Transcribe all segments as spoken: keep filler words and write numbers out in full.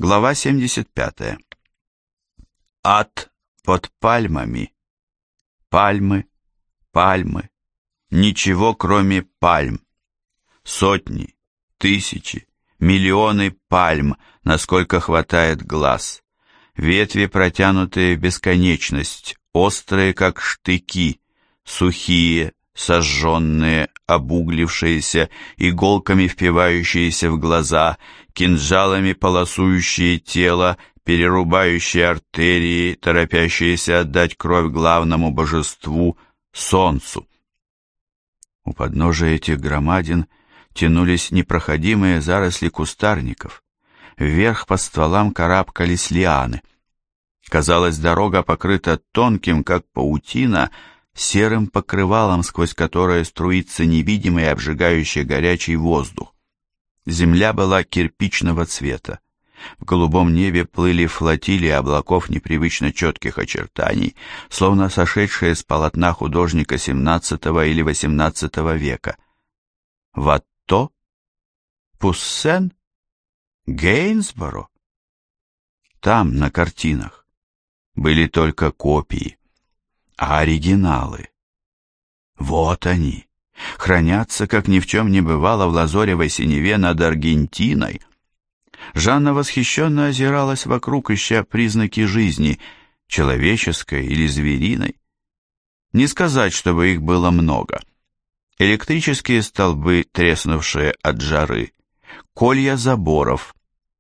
Глава семьдесят пятая. Ад под пальмами. Пальмы, пальмы. Ничего, кроме пальм. Сотни, тысячи, миллионы пальм, насколько хватает глаз. Ветви, протянутые в бесконечность, острые, как штыки, сухие, сожженные, обуглившиеся, иголками впивающиеся в глаза, кинжалами полосующие тело, перерубающие артерии, торопящиеся отдать кровь главному божеству — солнцу. У подножия этих громадин тянулись непроходимые заросли кустарников. Вверх по стволам карабкались лианы. Казалось, дорога покрыта тонким, как паутина, серым покрывалом, сквозь которое струится невидимый обжигающий горячий воздух. Земля была кирпичного цвета. В голубом небе плыли флотилии облаков непривычно четких очертаний, словно сошедшие с полотна художника семнадцатого или восемнадцатого века. Ватто? Пуссен? Гейнсборо? Там, на картинах, были только копии, а оригиналы. Вот они, хранятся, как ни в чем не бывало, в лазоревой синеве над Аргентиной. Жанна восхищенно озиралась вокруг, ища признаки жизни, человеческой или звериной. Не сказать, чтобы их было много. Электрические столбы, треснувшие от жары, колья заборов,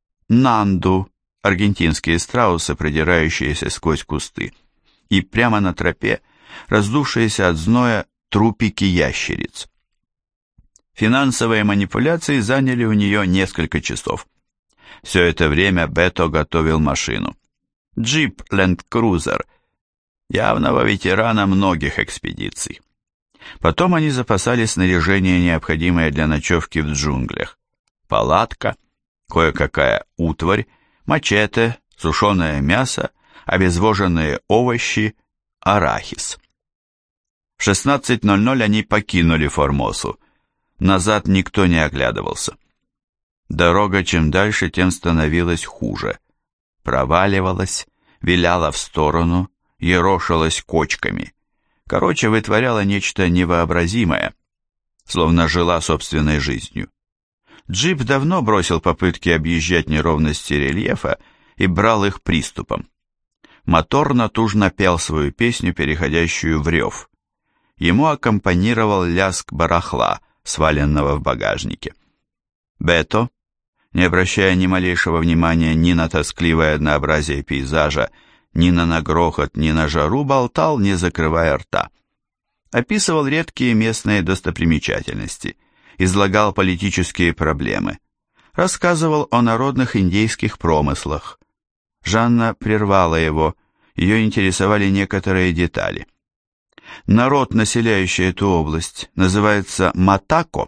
нанду, аргентинские страусы, продирающиеся сквозь кусты, и прямо на тропе раздувшиеся от зноя трупики ящериц. Финансовые манипуляции заняли у нее несколько часов. Все это время Бето готовил машину. Джип Land Cruiser, явного ветерана многих экспедиций. Потом они запасали снаряжение, необходимое для ночевки в джунглях. Палатка, кое-какая утварь, мачете, сушеное мясо, обезвоженные овощи, арахис. В шестнадцать ноль ноль они покинули Формосу. Назад никто не оглядывался. Дорога чем дальше, тем становилась хуже. Проваливалась, виляла в сторону, ерошилась кочками. Короче, вытворяла нечто невообразимое, словно жила собственной жизнью. Джип давно бросил попытки объезжать неровности рельефа и брал их приступом. Мотор натужно пел свою песню, переходящую в рев. Ему аккомпанировал лязг барахла, сваленного в багажнике. Бето, не обращая ни малейшего внимания ни на тоскливое однообразие пейзажа, ни на нагрохот, ни на жару, болтал, не закрывая рта. Описывал редкие местные достопримечательности, излагал политические проблемы, рассказывал о народных индейских промыслах. Жанна прервала его, ее интересовали некоторые детали. Народ, населяющий эту область, называется матако.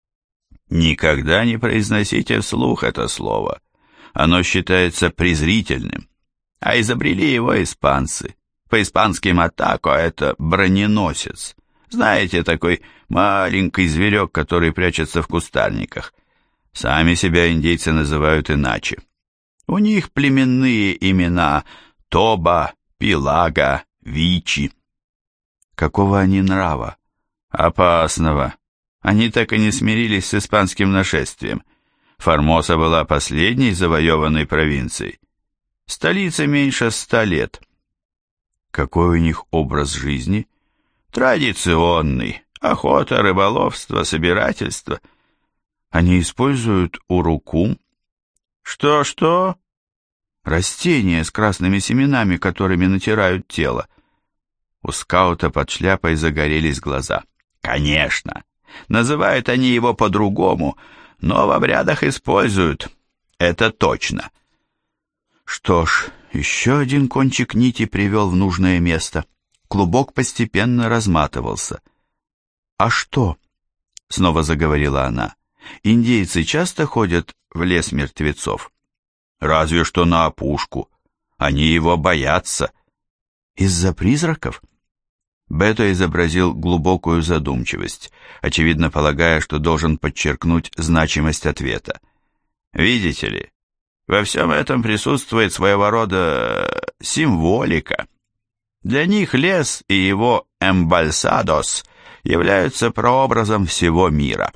Никогда не произносите вслух это слово. Оно считается презрительным. А изобрели его испанцы. По-испански матако — это броненосец. Знаете, такой маленький зверек, который прячется в кустарниках. Сами себя индейцы называют иначе. У них племенные имена Тоба, Пилага, Вичи. Какого они нрава? Опасного. Они так и не смирились с испанским нашествием. Формоса была последней завоеванной провинцией. Столица меньше ста лет. Какой у них образ жизни? Традиционный. Охота, рыболовство, собирательство. Они используют урукум. Что-что? Растения с красными семенами, которыми натирают тело. У скаута под шляпой загорелись глаза. Конечно. Называют они его по-другому, но в обрядах используют. Это точно. Что ж, еще один кончик нити привел в нужное место. Клубок постепенно разматывался. «А что?» — снова заговорила она. «Индейцы часто ходят в лес мертвецов?» «Разве что на опушку. Они его боятся». «Из-за призраков?» Бето изобразил глубокую задумчивость, очевидно полагая, что должен подчеркнуть значимость ответа. «Видите ли, Во всем этом присутствует своего рода символика. Для них лес и его эмбальсадос являются прообразом всего мира.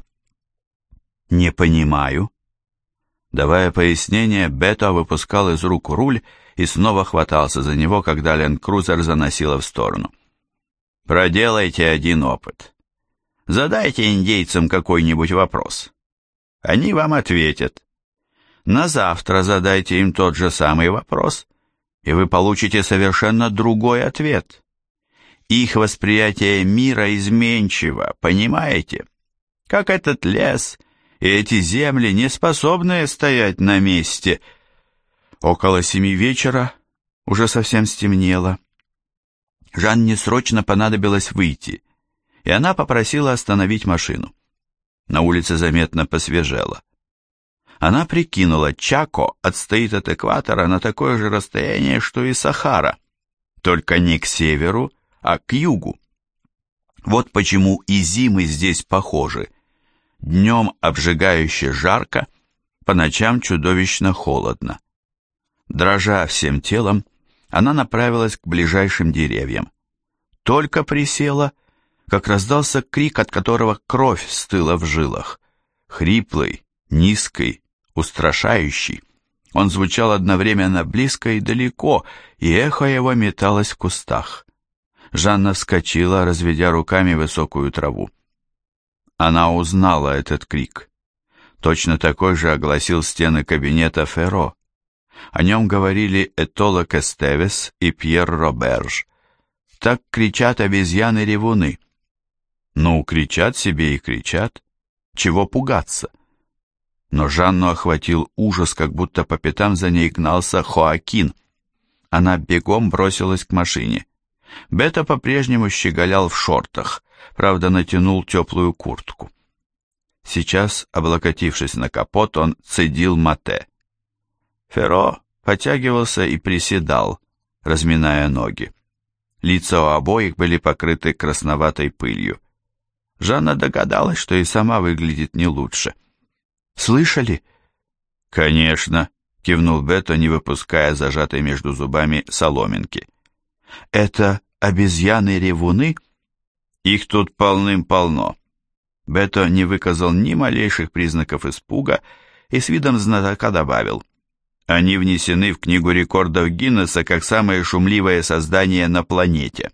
Не понимаю. Давая пояснение, Бето выпускал из рук руль и снова хватался за него, когда ленд-крузер заносило в сторону. Проделайте один опыт. Задайте индейцам какой-нибудь вопрос. Они вам ответят. На завтра задайте им тот же самый вопрос, и вы получите совершенно другой ответ. Их восприятие мира изменчиво, понимаете? Как этот лес и эти земли, не способные стоять на месте. Около семи вечера уже совсем стемнело. Жанне срочно понадобилось выйти, и она попросила остановить машину. На улице заметно посвежело. Она прикинула, Чако отстоит от экватора на такое же расстояние, что и Сахара, только не к северу, а к югу. Вот почему и зимы здесь похожи. Днем обжигающе жарко, по ночам чудовищно холодно. Дрожа всем телом, она направилась к ближайшим деревьям. Только присела, как раздался крик, от которого кровь стыла в жилах. Хриплый, низкий, устрашающий. Он звучал одновременно близко и далеко, и эхо его металось в кустах. Жанна вскочила, разведя руками высокую траву. Она узнала этот крик. Точно такой же огласил стены кабинета Ферро. О нем говорили Этоло Кестевес и Пьер Роберж. Так кричат обезьяны-ревуны. Ну, кричат себе и кричат. Чего пугаться? Но Жанну охватил ужас, как будто по пятам за ней гнался Хоакин. Она бегом бросилась к машине. Бето по-прежнему щеголял в шортах, правда, натянул теплую куртку. Сейчас, облокотившись на капот, он цедил мате. Ферро потягивался и приседал, разминая ноги. Лица у обоих были покрыты красноватой пылью. Жанна догадалась, что и сама выглядит не лучше. «Слышали?» «Конечно», — кивнул Бето, не выпуская зажатой между зубами соломинки. «Это обезьяны-ревуны?» «Их тут полным-полно». Бето не выказал ни малейших признаков испуга и с видом знатока добавил: «Они внесены в книгу рекордов Гиннесса как самое шумливое создание на планете».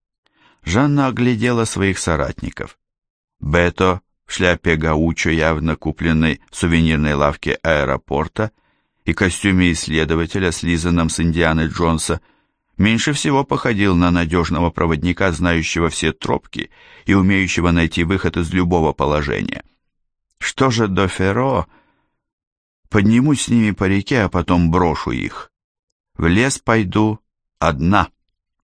Жанна оглядела своих соратников. Бето в шляпе гаучо, явно купленной в сувенирной лавке аэропорта, и костюме исследователя, слизанном с Индианы Джонса, меньше всего походил на надежного проводника, знающего все тропки и умеющего найти выход из любого положения. Что же до Ферро? Поднимусь с ними по реке, а потом брошу их. В лес пойду одна.